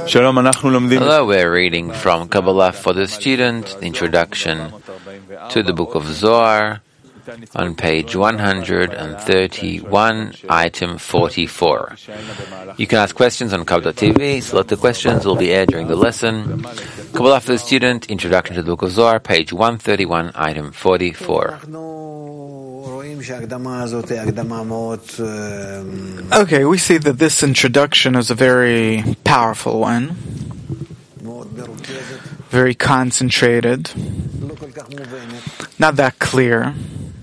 Hello, we're reading from Kabbalah for the Student, the Introduction to the Book of Zohar, on page 131, item 44. You can ask questions on Kabbalah.tv. Select the questions will be aired during the lesson. Kabbalah for the Student, Introduction to the Book of Zohar, page 131, item 44. Okay, we see that this introduction is a very powerful one, very concentrated, not that clear.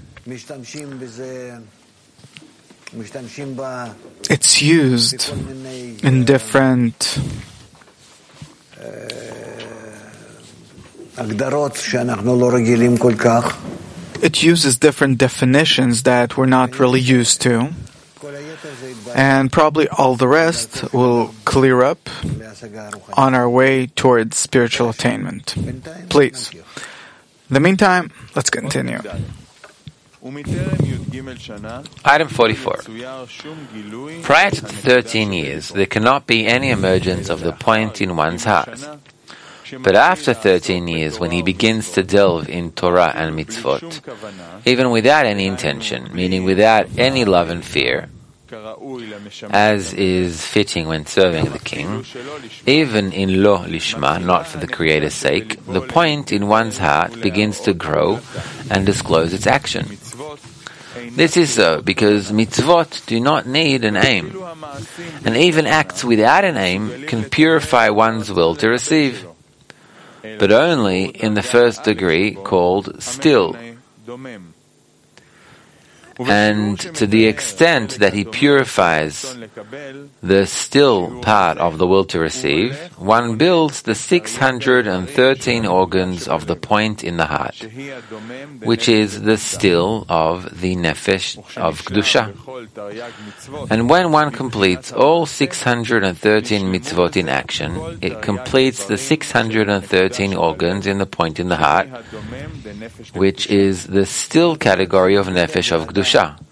It's used in different it uses different definitions that we're not really used to, and probably all the rest will clear up on our way towards spiritual attainment. Please. In the meantime, let's continue. Item 44. Prior to 13 years, there cannot be any emergence of the point in one's heart. But after 13 years, when he begins to delve in Torah and mitzvot, even without any intention, meaning without any love and fear, as is fitting when serving the king, even in lo lishma, not for the Creator's sake, the point in one's heart begins to grow and disclose its action. This is so because mitzvot do not need an aim, and even acts without an aim can purify one's will to receive, but only in the first degree called still. And to the extent that he purifies the still part of the will to receive, one builds the 613 organs of the point in the heart, which is the still of the nefesh of Kedusha. And when one completes all 613 mitzvot in action, it completes the 613 organs in the point in the heart, which is the still category of nefesh of Kedusha.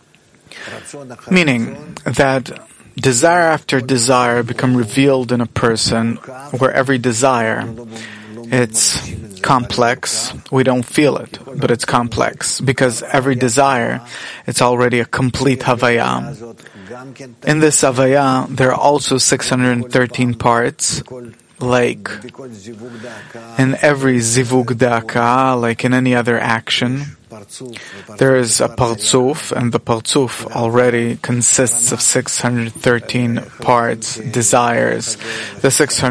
Meaning that desire after desire become revealed in a person, where every desire, it's complex. We don't feel it, but it's complex, because every desire, it's already a complete havaya. In this havaya, there are also 613 parts, like in every zivug da'aka, like in any other action. There is a partzuf, and the partzuf already consists of 613 parts, desires, the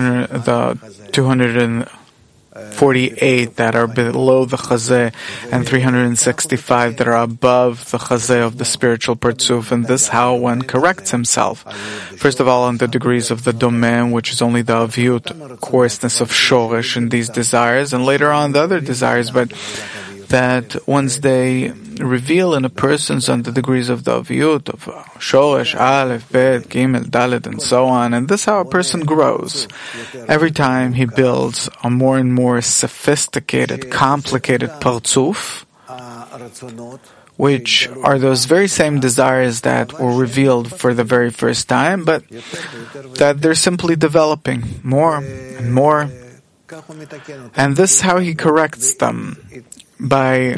248 that are below the chazeh, and 365 that are above the chazeh of the spiritual partzuf, and this is how one corrects himself. First of all, on the degrees of the domem, which is only the aviut, coarseness of shoresh in these desires, and later on the other desires, but that once they reveal in a person's on the degrees of the aviut, of shoresh, aleph, bet, gimel, dalet, and so on, and this is how a person grows. Every time he builds a more and more sophisticated, complicated partzuf, which are those very same desires that were revealed for the very first time, but that they're simply developing more and more. And this is how he corrects them, by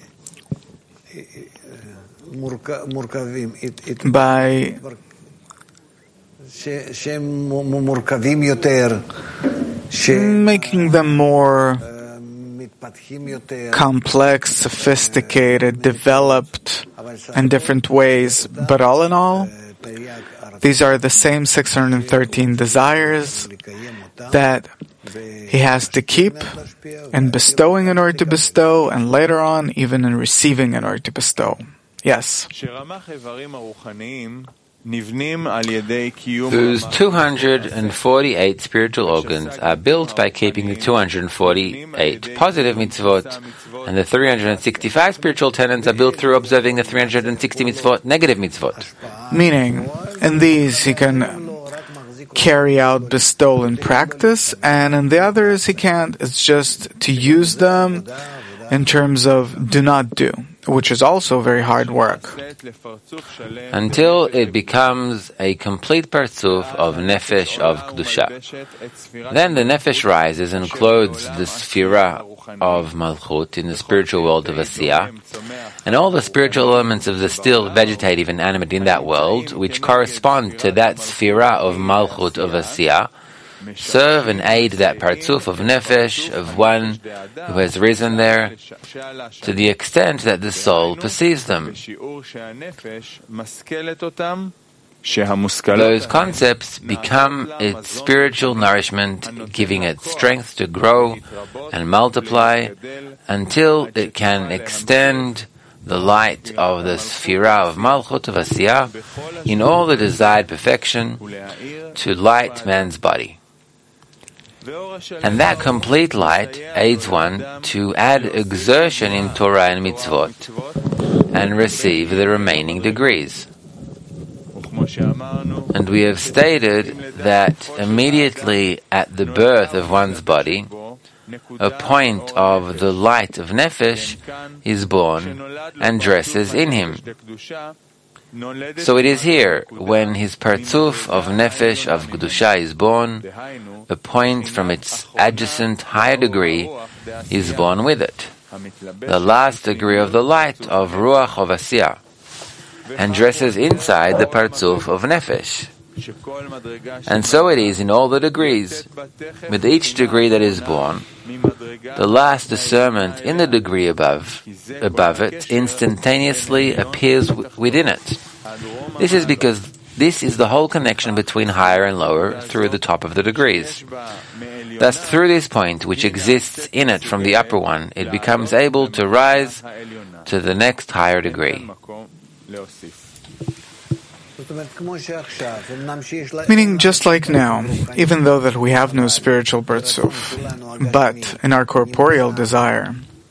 making them more complex, sophisticated, developed in different ways. But all in all, these are the same 613 desires that he has to keep and bestowing in order to bestow, and later on even in receiving in order to bestow. Yes. Whose 248 spiritual organs are built by keeping the 248 positive mitzvot, and the 365 spiritual tenets are built through observing the 360 mitzvot, negative mitzvot. Meaning, in these he can carry out bestowal in practice, and in the others he can't. It's just to use them in terms of do not do. which is also very hard work, until it becomes a complete Partzuf of Nefesh of Kedusha. Then the Nefesh rises and clothes the Sphira of Malchut in the spiritual world of Asiyah, and all the spiritual elements of the still vegetative and animate in that world, which correspond to that Sphira of Malchut of Asiyah, serve and aid that Partzuf of Nefesh, of one who has risen there, to the extent that the soul perceives them. Those concepts become its spiritual nourishment, giving it strength to grow and multiply until it can extend the light of the Sphira of Malchut of Asiyah in all the desired perfection to light man's body. And that complete light aids one to add exertion in Torah and mitzvot and receive the remaining degrees. And we have stated that immediately at the birth of one's body, a point of the light of Nefesh is born and dresses in him. So it is here, when his Partzuf of Nefesh of Kedusha is born, a point from its adjacent higher degree is born with it, the last degree of the light of Ruach of Asiyah, and dresses inside the Partzuf of Nefesh. And so it is in all the degrees. With each degree that is born, the last discernment in the degree above it instantaneously appears within it. This is because this is the whole connection between higher and lower through the top of the degrees. Thus, through this point, which exists in it from the upper one, it becomes able to rise to the next higher degree. Meaning, just like now, even though that we have no spiritual Partzuf, but in our corporeal desire,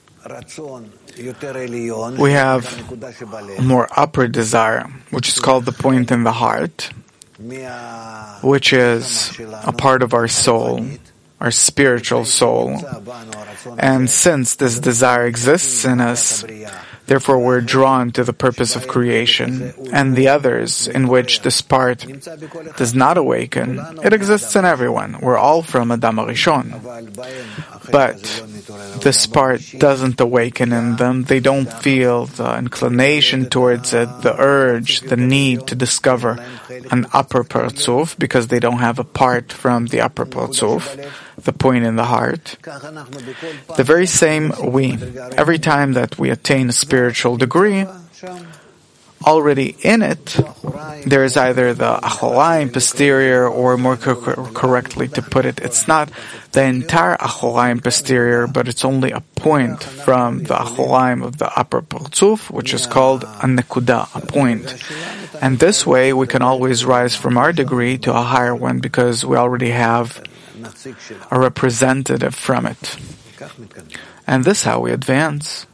we have a more upper desire, which is called the point in the heart, which is a part of our soul, our spiritual soul. And since this desire exists in us, therefore we're drawn to the purpose of creation, and the others in which this part does not awaken, it exists in everyone. We're all from Adam HaRishon. But this part doesn't awaken in them. They don't feel the inclination towards it, the urge, the need to discover an upper Partzuf, because they don't have a part from the upper Partzuf, the point in the heart. The very same every time that we attain a spiritual degree, already in it, there is either the Achoraim posterior, or more correctly to put it, it's not the entire Achoraim posterior, but it's only a point from the Achoraim of the upper Partzuf, which is called a Nekuda, a point. And this way we can always rise from our degree to a higher one, because we already have a representative from it. And this is how we advance.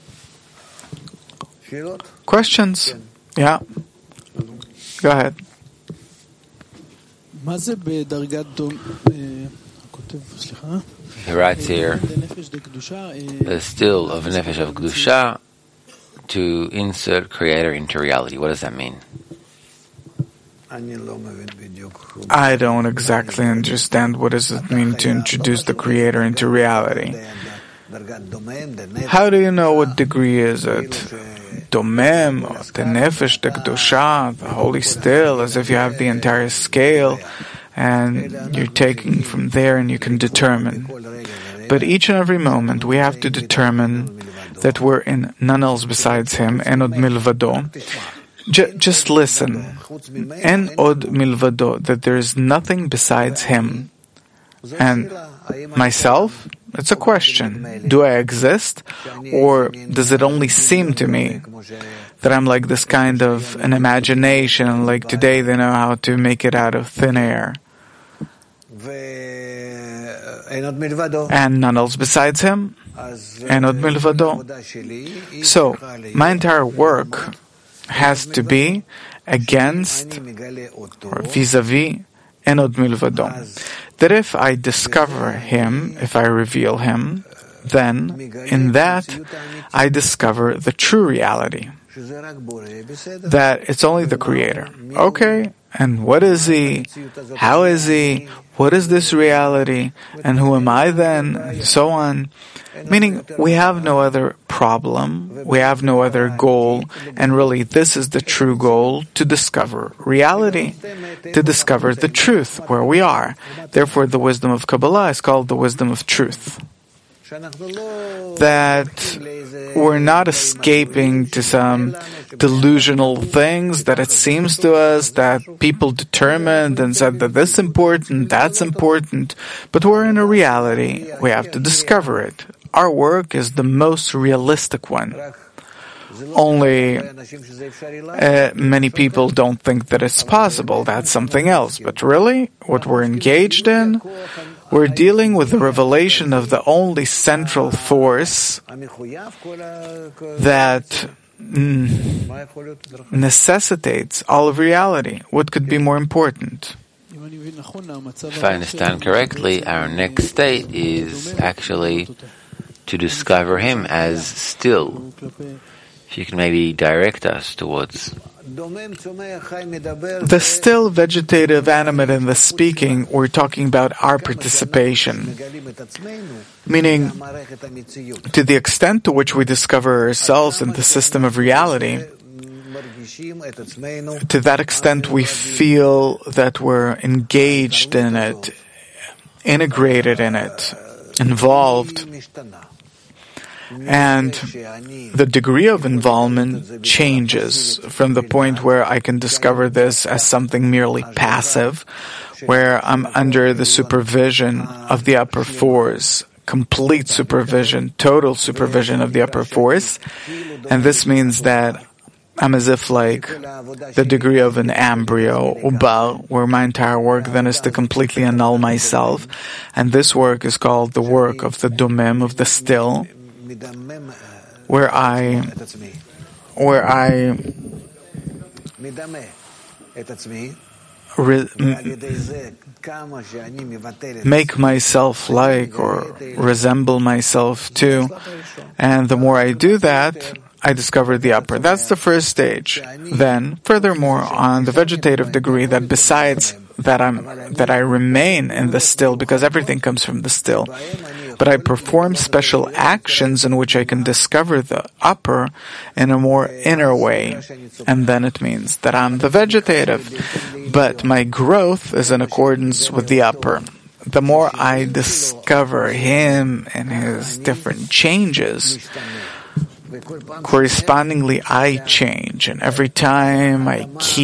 Questions? Yeah. Go ahead. He writes here, the still of Nefesh of Kedusha to insert Creator into reality. What does that mean? I don't exactly understand what does it mean to introduce the Creator into reality. How do you know what degree is it? Domem, the Nefesh, the Kedusha, the Holy Still, as if you have the entire scale and you're taking from there and you can determine. But each and every moment we have to determine that we're in none else besides Him, En Od Milvado. Just listen. En Od Milvado, that there is nothing besides Him. And myself? It's a question. Do I exist? Or does it only seem to me that I'm like this kind of an imagination, like today they know how to make it out of thin air? And none else besides Him? En Od Milvado. So, my entire work has to be against or vis-a-vis En Od Milvado. That if I discover Him, if I reveal Him, then in that I discover the true reality, that it's only the Creator. Okay, and what is He? How is He? What is this reality? And who am I then? And so on. Meaning, we have no other problem, we have no other goal, and really this is the true goal, to discover reality, to discover the truth, where we are. Therefore, the wisdom of Kabbalah is called the wisdom of truth. That we're not escaping to some delusional things that it seems to us that people determined and said that this is important, that's important, but we're in a reality. We have to discover it. Our work is the most realistic one. Only many people don't think that it's possible. That's something else. But really, what we're engaged in, we're dealing with the revelation of the only central force that necessitates all of reality. What could be more important? If I understand correctly, our next state is actually to discover Him as still. If you can maybe direct us towards the still, vegetative, animate, and the speaking. We're talking about our participation, meaning to the extent to which we discover ourselves in the system of reality, to that extent we feel that we're engaged in it, integrated in it, involved. And the degree of involvement changes from the point where I can discover this as something merely passive, where I'm under the supervision of the upper force, complete supervision, total supervision of the upper force. And this means that I'm as if like the degree of an embryo, uba, where my entire work then is to completely annul myself. And this work is called the work of the domem, of the still, where I make myself like or resemble myself to, and the more I do that, I discover the upper. That's the first stage. Then, furthermore, on the vegetative degree, that besides that I remain in the still, because everything comes from the still, but I perform special actions in which I can discover the upper in a more inner way. And then it means that I'm the vegetative, but my growth is in accordance with the upper. The more I discover Him and His different changes, correspondingly I change, and every time I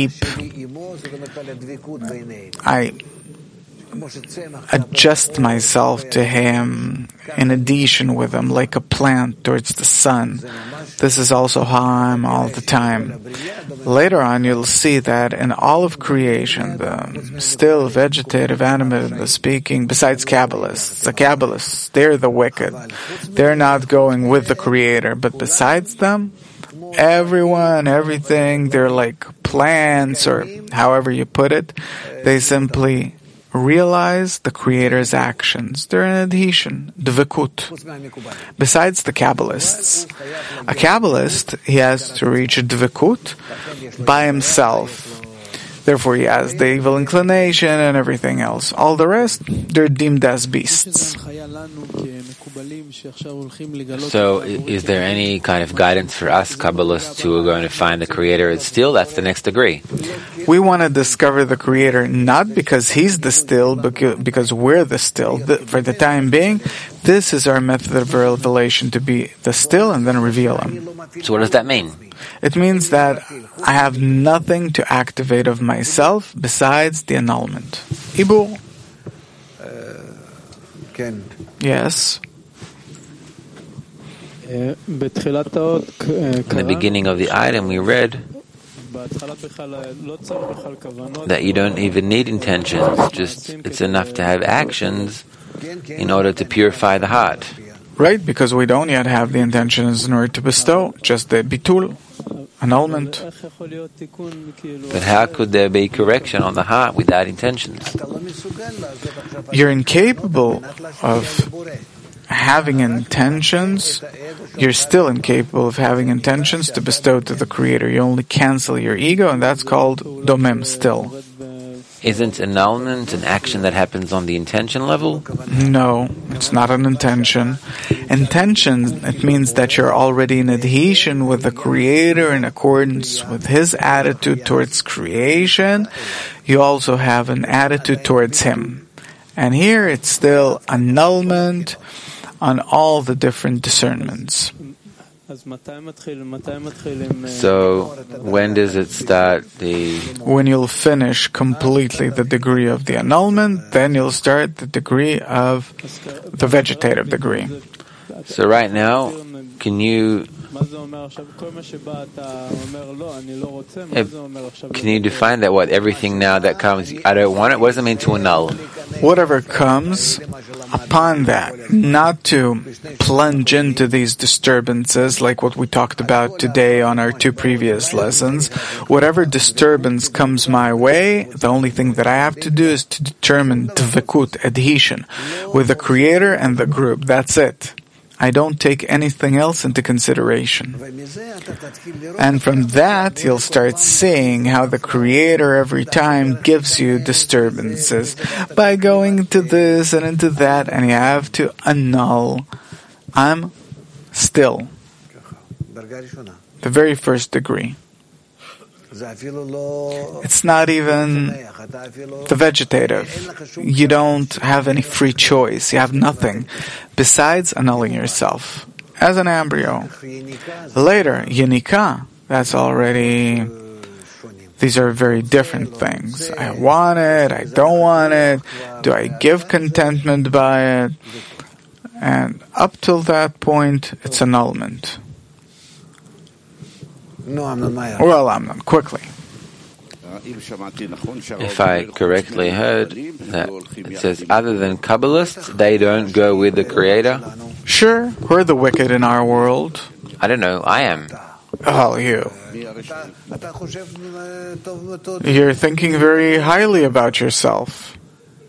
adjust myself to Him in addition with Him, like a plant towards the sun. This is also how I'm all the time. Later on, you'll see that in all of creation, the still, vegetative, animate, and the speaking, besides Kabbalists, the Kabbalists, they're the wicked. They're not going with the Creator, but besides them, everyone, everything, they're like plants, or however you put it, they simply realize the Creator's actions. They're an adhesion, dvekut. Besides the Kabbalists, a Kabbalist, he has to reach a dvekut by himself. Therefore, he has the evil inclination and everything else. All the rest, they're deemed as beasts. So, is there any kind of guidance for us Kabbalists who are going to find the Creator as still? That's the next degree. We want to discover the Creator not because He's the still, but because we're the still. For the time being, this is our method of revelation, to be the still and then reveal Him. So what does that mean? It means that I have nothing to activate of myself besides the annulment. Ibur. Yes. In the beginning of the item, we read that you don't even need intentions, just it's enough to have actions in order to purify the heart. Right, because we don't yet have the intentions in order to bestow, just the bitul, annulment. But how could there be correction on the heart without intentions? You're incapable of having intentions, you're still incapable of having intentions to bestow to the Creator. You only cancel your ego, and that's called domem still. Isn't annulment an action that happens on the intention level? No, it's not an intention. Intention, it means that you're already in adhesion with the Creator in accordance with His attitude towards creation. You also have an attitude towards Him. And here it's still annulment on all the different discernments. So, when does it start When you'll finish completely the degree of the annulment, then you'll start the degree of the vegetative degree. So right now, can you define that? What, everything now that comes, I don't want it? What does it mean to annul? Whatever comes upon that, not to plunge into these disturbances like what we talked about today on our two previous lessons. Whatever disturbance comes my way, the only thing that I have to do is to determine dvekut, adhesion, with the Creator and the group. That's it. I don't take anything else into consideration. And from that, you'll start seeing how the Creator every time gives you disturbances by going into this and into that, and you have to annul. I'm still. The very first degree. It's not even the vegetative. You don't have any free choice. You have nothing besides annulling yourself as an embryo. Later, Yenika, that's already, these are very different things. I want it, I don't want it, do I give contentment by it? And up till that point, it's annulment. Well, Amnon, quickly. If I correctly heard that it says other than Kabbalists, they don't go with the Creator? Sure, we're the wicked in our world. I don't know, I am. Oh, you. You're thinking very highly about yourself.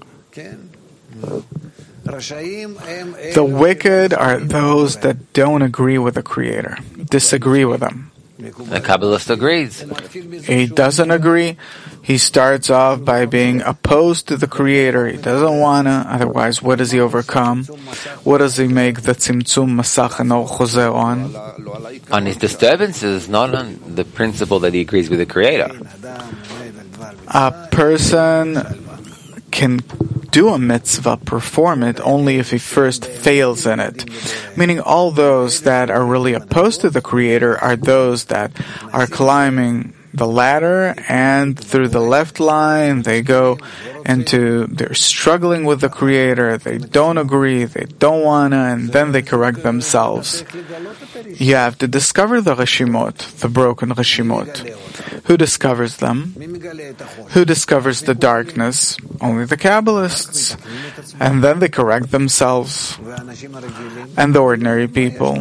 The wicked are those that don't agree with the Creator, disagree with Him. The Kabbalist agrees. He doesn't agree. He starts off by being opposed to the Creator. He doesn't want to. Otherwise, what does he overcome? What does he make the tzimtzum masach and chozeh on? On his disturbances, not on the principle that he agrees with the Creator. A person can do a mitzvah, perform it, only if he first fails in it. Meaning all those that are really opposed to the Creator are those that are climbing the ladder, and through the left line they're struggling with the Creator, they don't agree, they don't want to, and then they correct themselves. You have to discover the Reshimot, the broken Reshimot. Who discovers them? Who discovers the darkness? Only the Kabbalists. And then they correct themselves. And the ordinary people,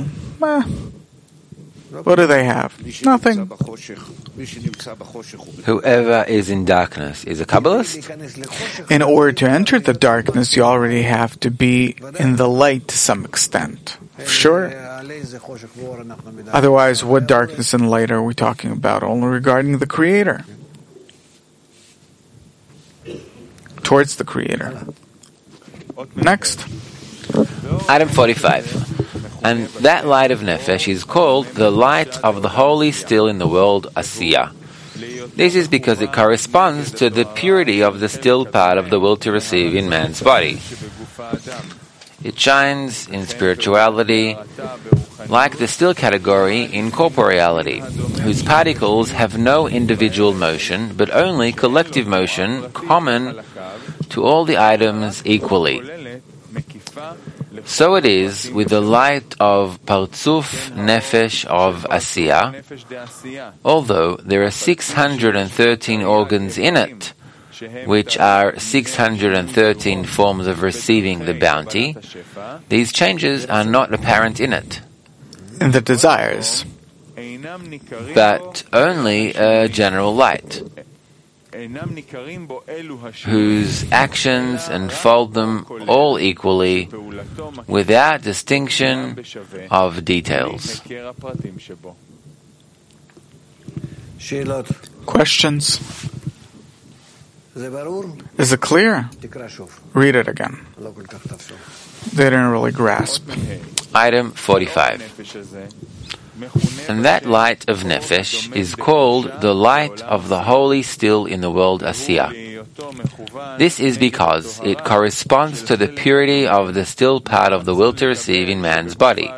what do they have? Nothing. Whoever is in darkness is a Kabbalist? In order to enter the darkness, you already have to be in the light to some extent. Sure. Otherwise, what darkness and light are we talking about? Only regarding the Creator. Towards the Creator. Next. Item 45. And that light of Nefesh is called the light of the holy still in the world, Asiya. This is because it corresponds to the purity of the still part of the will to receive in man's body. It shines in spirituality like the still category in corporeality, whose particles have no individual motion, but only collective motion common to all the items equally. So it is with the light of Partzuf Nefesh of Asiya, although there are 613 organs in it, which are 613 forms of receiving the bounty. These changes are not apparent in it. In the desires. But only a general light, whose actions enfold them all equally, without distinction of details. Questions? Is it clear? Read it again. They didn't really grasp. Item 45. And that light of Nefesh is called the light of the holy still in the world Asiya. This is because it corresponds to the purity of the still part of the will to receive in man's body.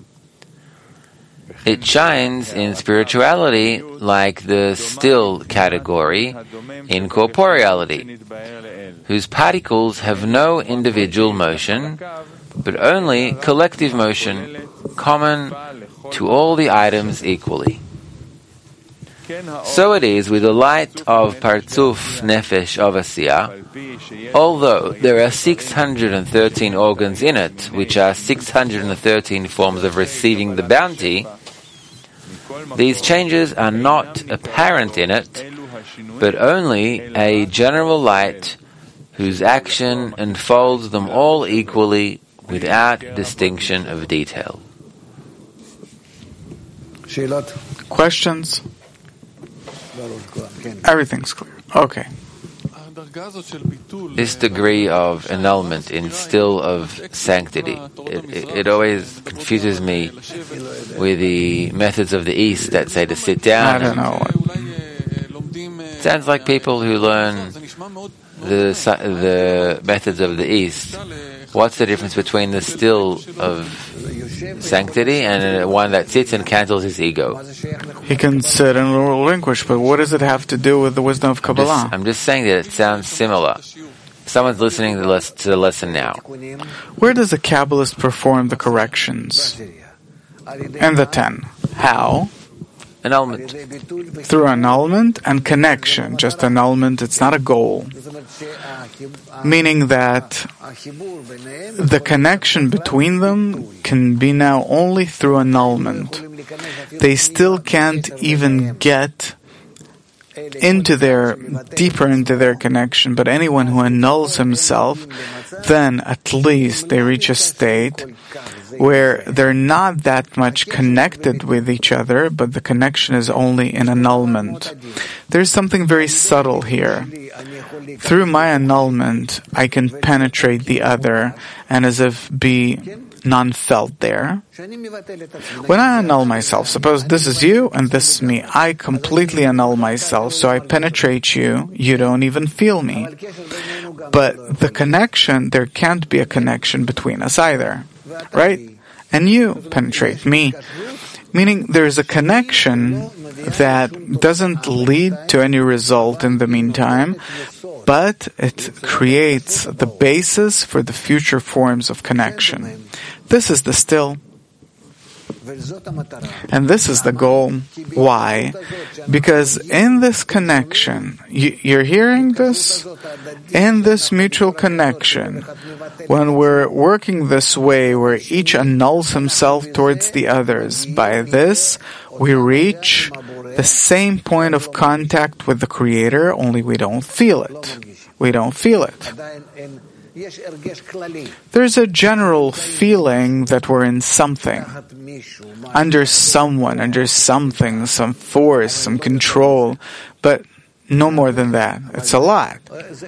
It shines in spirituality like the still category in corporeality, whose particles have no individual motion, but only collective motion, common to all the items equally. So it is with the light of Partzuf Nefesh of Asiya. Although there are 613 organs in it, which are 613 forms of receiving the bounty, these changes are not apparent in it, but only a general light whose action enfolds them all equally without distinction of detail. Questions? Everything's clear. Okay. This degree of annulment in still of sanctity, it always confuses me with the methods of the East that say to sit down. I don't know. It sounds like people who learn the methods of the East. What's the difference between the still of sanctity and one that sits and cancels his ego? He can sit and relinquish, but what does it have to do with the wisdom of Kabbalah? I'm just saying that it sounds similar. Someone's listening to the lesson now. Where does a Kabbalist perform the corrections? And the 10. How? Annulment. Through annulment and connection. Just annulment, it's not a goal. Meaning that the connection between them can be now only through annulment. They still can't even get deeper into their connection, but anyone who annuls himself, then at least they reach a state where they're not that much connected with each other, but the connection is only in annulment. There's something very subtle here. Through my annulment, I can penetrate the other and as if be non-felt there. When I annul myself, suppose this is you and this is me, I completely annul myself, so I penetrate you, you don't even feel me. But the connection, there can't be a connection between us either. Right? And you penetrate me. Meaning there is a connection that doesn't lead to any result in the meantime, but it creates the basis for the future forms of connection. This is the still. And this is the goal. Why? Because in this connection, you're hearing this? In this mutual connection, when we're working this way where each annuls himself towards the others, by this we reach the same point of contact with the Creator, only we don't feel it. We don't feel it. There's a general feeling that we're in something, under someone, under something, some force, some control, but no more than that. It's a lot.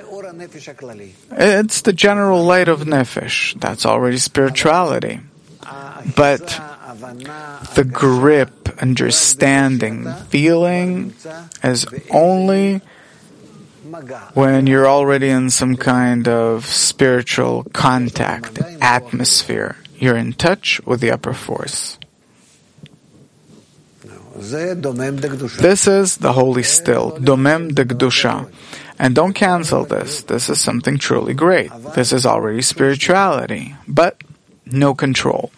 It's the general light of Nefesh. That's already spirituality. But the grip, understanding, feeling is only when you're already in some kind of spiritual contact, atmosphere. You're in touch with the upper force. This is the holy still, domem de Kedusha. And don't cancel this. This is something truly great. This is already spirituality, but no control.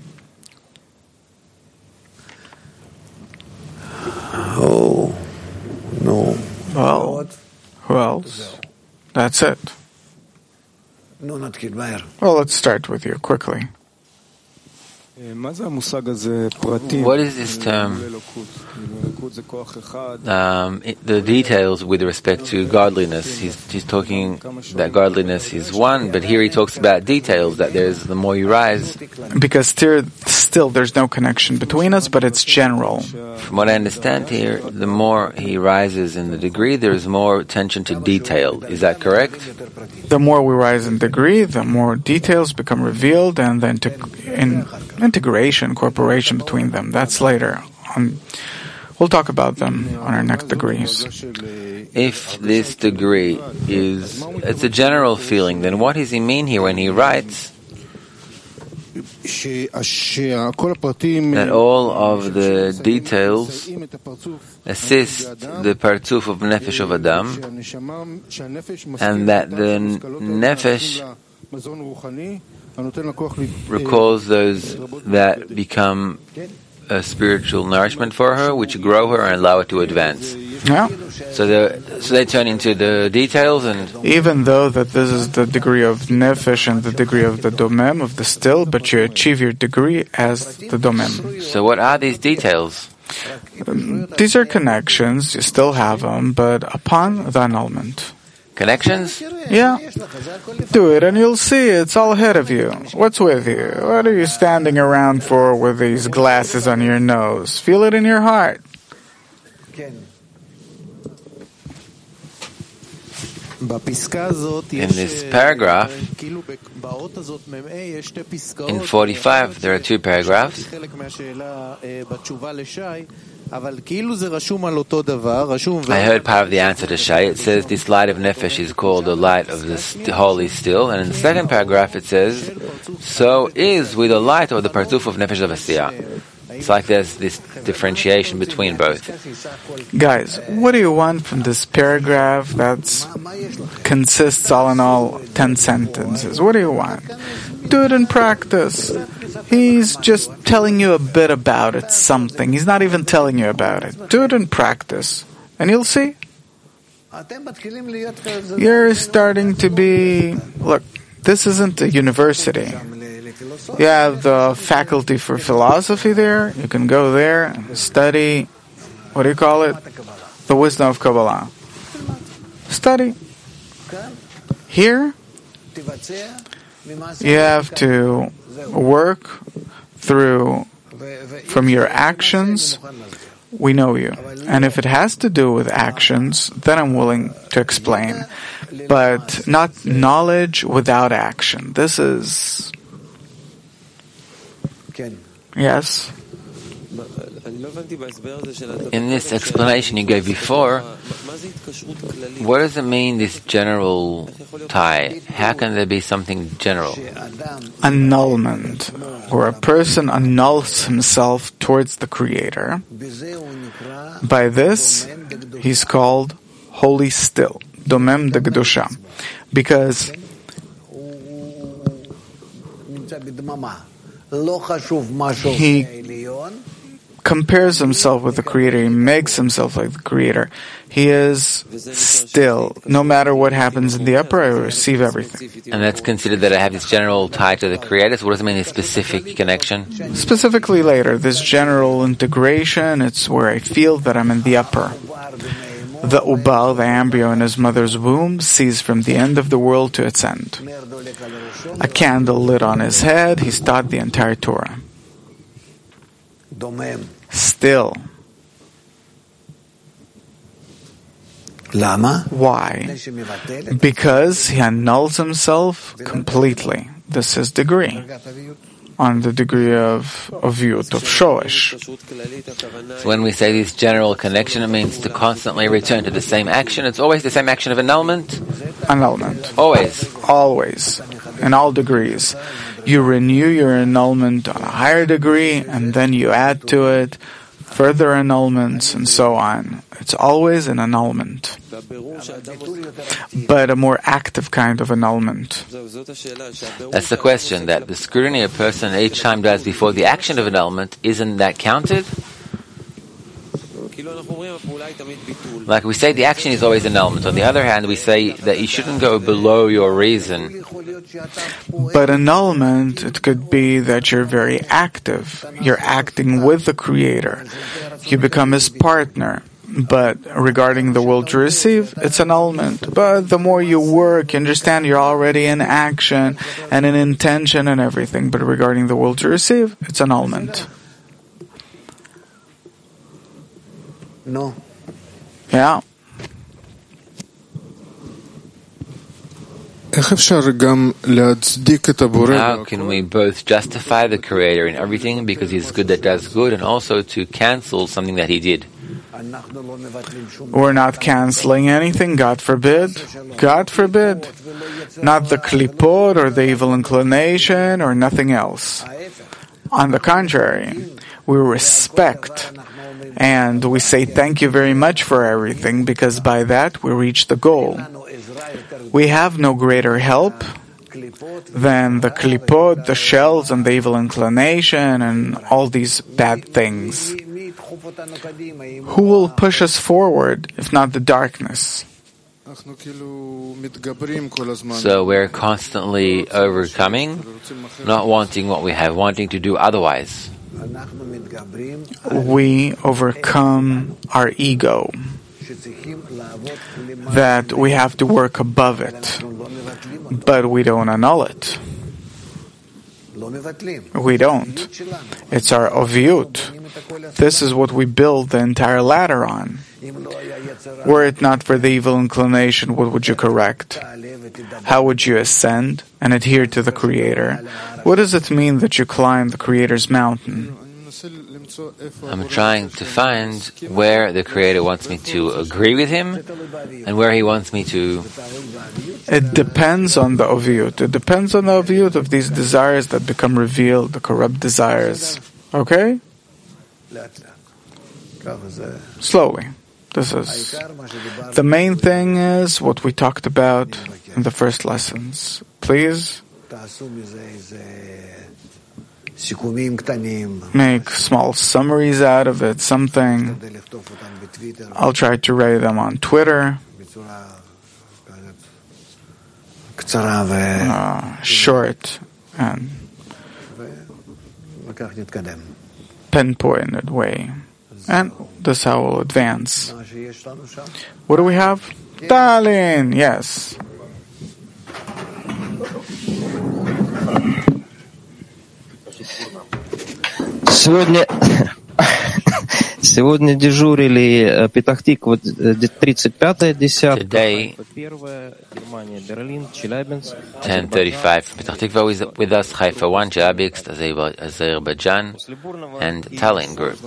Oh, no. Well, who else? That's it. Well, let's start with you quickly. What is this term? The details with respect to godliness. He's talking that godliness is one, but here he talks about details, that there's the more you rise. Because still there's no connection between us, but it's general. From what I understand here, the more he rises in the degree, there's more attention to detail. Is that correct? The more we rise in degree, the more details become revealed, and then integration, incorporation between them. That's later. We'll talk about them on our next degrees. If this degree it's a general feeling, then what does he mean here when he writes that all of the details assist the Partuf of Nefesh of Adam, and that the Nefesh recalls those that become a spiritual nourishment for her, which grow her and allow her to advance. Yeah. So they turn into the details, and even though that this is the degree of nefesh and the degree of the domem, of the still, but you achieve your degree as the domem. So what are these details? These are connections, you still have them, but upon the annulment. Connections? Yeah. Do it and you'll see it's all ahead of you. What's with you? What are you standing around for with these glasses on your nose? Feel it in your heart. In this paragraph, in 45, there are two paragraphs. I heard part of the answer to Shai. It says this light of Nefesh is called the light of the Holy Still. And in the second paragraph it says, so is with the light of the Partuf of Nefesh of Asiyah. It's like there's this differentiation between both. Guys, what do you want from this paragraph that consists all in all 10 sentences? What do you want? Do it in practice. He's just telling you a bit about it, something. He's not even telling you about it. Do it in practice, and you'll see. You're starting to be... Look, this isn't a university. You have the faculty for philosophy there. You can go there and study, what do you call it? The wisdom of Kabbalah. Study. Here, you have to work from your actions. We know you. And if it has to do with actions, then I'm willing to explain. But not knowledge without action. This is... Yes? In this explanation you gave before, what does it mean, this general tie? How can there be something general? Annulment, where a person annuls himself towards the Creator. By this, he's called Holy Still, Domem de Kedusha, because he compares himself with the Creator. He makes himself like the Creator. He is still. No matter what happens in the upper, I receive everything. And that's considered that I have this general tie to the Creator. So what does it mean, a specific connection? Specifically later, this general integration, it's where I feel that I'm in the upper. The Ubal, the embryo in his mother's womb, sees from the end of the world to its end. A candle lit on his head, he's taught the entire Torah. Still. Why? Because he annuls himself completely. This is degree. On the degree of Yud, of Shoresh. So when we say this general connection, it means to constantly return to the same action. It's always the same action of annulment? Annulment. Always. Always. In all degrees. You renew your annulment on a higher degree, and then you add to it further annulments, and so on. It's always an annulment. But a more active kind of annulment. That's the question, that the scrutiny a person each time does before the action of annulment, isn't that counted? Like we say, the action is always annulment. On the other hand, we say that you shouldn't go below your reason. But annulment, it could be that you're very active. You're acting with the Creator. You become His partner. But regarding the will to receive, it's annulment. But the more you work, you understand you're already in action and in intention and everything. But regarding the will to receive, it's annulment. No. Yeah. How can we both justify the Creator in everything because He's good that does good, and also to cancel something that He did? We're not canceling anything, God forbid. God forbid. Not the klipot or the evil inclination or nothing else. On the contrary, we respect and we say thank you very much for everything, because by that we reach the goal. We have no greater help than the klipot, the shells, and the evil inclination and all these bad things. Who will push us forward if not the darkness? So we're constantly overcoming, not wanting what we have, wanting to do otherwise. We overcome our ego, that we have to work above it, but we don't annul it. We don't. It's our oviyut. This is what we build the entire ladder on. Were it not for the evil inclination, what would you correct? How would you ascend and adhere to the Creator? What does it mean that you climb the Creator's mountain? I'm trying to find where the Creator wants me to agree with Him and where He wants me to... It depends on the oviyut. It depends on the oviyut of these desires that become revealed, the corrupt desires. Okay? Slowly. This is... The main thing is what we talked about in the first lessons. Please... Make small summaries out of it, something. I'll try to write them on Twitter. Short and pinpointed way. And this is how we'll advance. What do we have? Stalin, yes. Сегодня дежурили Петах-Тиква 35-е, 10-е, Today, Германия, Берлин, Челябинск. 10:35. Petach Tikva is with us, Haifa 1, Chelyabinsk, Azerbaijan, and Tallinn group.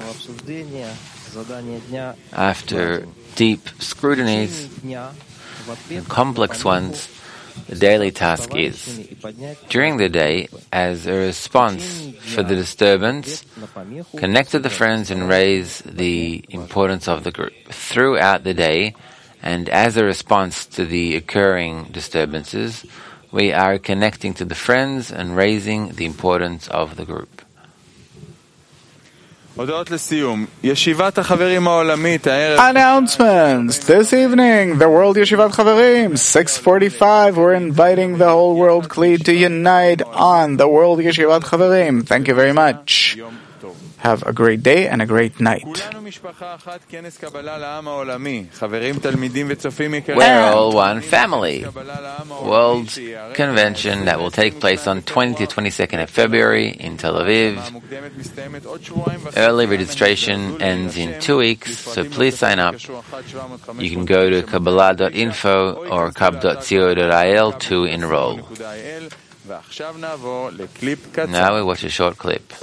After deep scrutinies and complex ones, the daily task is, during the day, as a response for the disturbance, connect to the friends and raise the importance of the group. Throughout the day, and as a response to the occurring disturbances, we are connecting to the friends and raising the importance of the group. Announcements! This evening, the World Yeshivat Chaverim, 6:45. We're inviting the whole world Kli to unite on the World Yeshivat Chaverim. Thank you very much. Have a great day and a great night. We're all one family. World Convention that will take place on 20 to 22nd of February in Tel Aviv. Early registration ends in 2 weeks, so please sign up. You can go to Kabbalah.info or kab.co.il to enroll. Now we watch a short clip.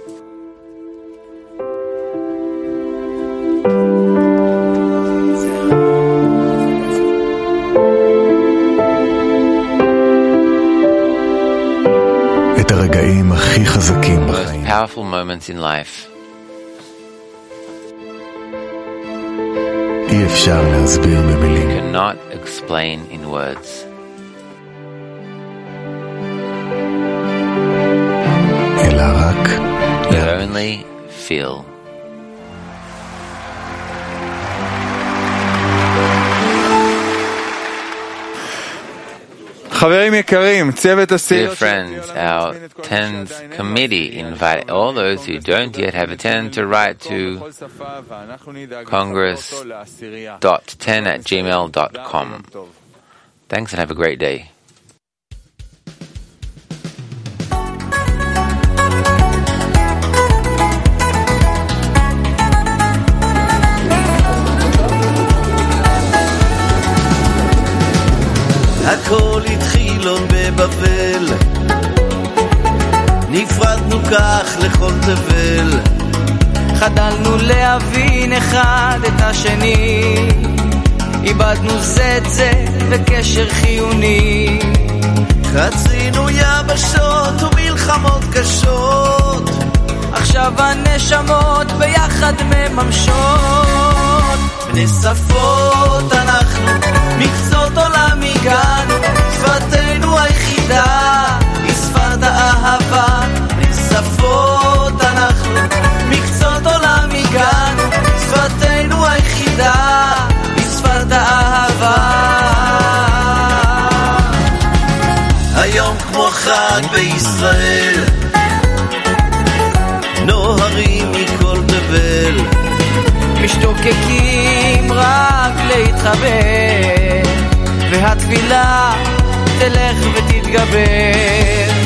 Most powerful moments in life. You cannot explain in words. You only feel. Dear friends, our TENS committee invite all those who don't yet have a TEN to write to congress.10@gmail.com. Thanks and have a great day. הכל התחיל עוד בבבל, נפרדנו כך לכל תבל, חדלנו להבין אחד את השני, איבדנו זה את זה וקשר חיוני, חצינו יבשות ומלחמות קשות, עכשיו הנשמות ביחד מממשות. בני שפות אנחנו, מקצות עולם הגענו, שפתנו היחידה היא שפת האהבה. בני שפות אנחנו, מקצות עולם הגענו, שפתנו היחידה היא שפת האהבה. היום כמו חג בישראל, נוהרים מכל תבל, משתוקקים רק להתחבר, והתפילה תלך ותתגבר.